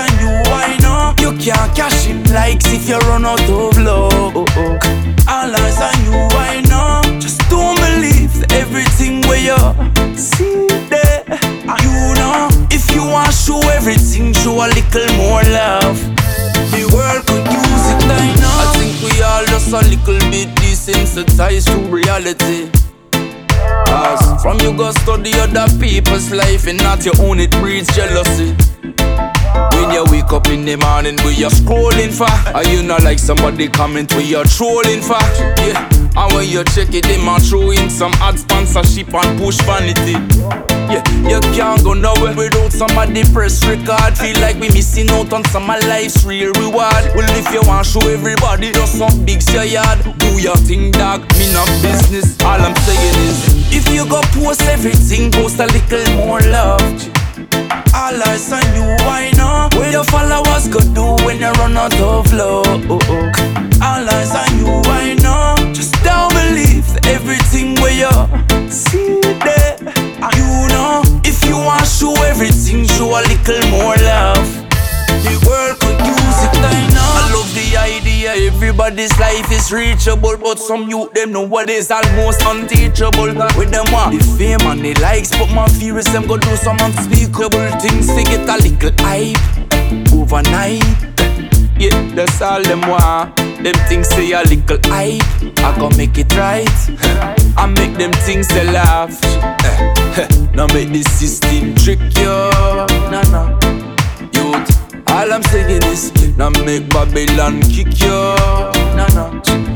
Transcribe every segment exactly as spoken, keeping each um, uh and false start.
and you, I know. You can't cash in likes if you run out of love. All eyes on you, I know. Just don't believe everything where you see there. You know, if you want to show everything, show a little more love. The world could use it, I know. I think we all just a little bit desensitized to reality. Cause from you go study other people's life and not your own, it breeds jealousy. When you wake up in the morning, we you scrolling for, or you not like somebody comment we you trolling for. Yeah. And when you check it, they might throw in some ad sponsorship and push vanity. Yeah, you can't go nowhere without somebody press record. Feel like we missing out on some of life's real reward. Well, if you want to show everybody just some big yard, do your thing, dog, me not business. All I'm saying is, if you go post everything, post a little more love. All eyes on you, I know. What your followers go do when you run out of love. All eyes on you, I know. Just don't believe everything where you see there. You know, if you want to show everything, show a little more love. The world could use it, I know. I love the idea everybody's life is reachable, but some youth them know what is almost unteachable. With them want the fame and the likes, but my fear is them go do some unspeakable things to get a little hype overnight. Yeah, that's all them want. Them things say a little hype, I gon' make it right. I make them things they laugh. Now make the system trick you. Nah, nah. Youth, all I'm saying is, now make Babylon kick you. Nah, nah.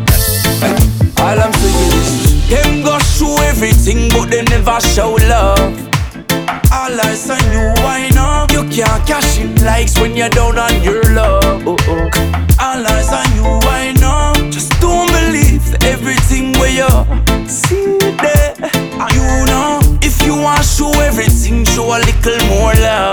All I'm saying is, them go show everything, but they never show love. All eyes on you, I know. You can't cash in likes when you're down on your love. All eyes on you, I know. Just don't believe everything where you see there. You know, if you want to show everything, show a little more love.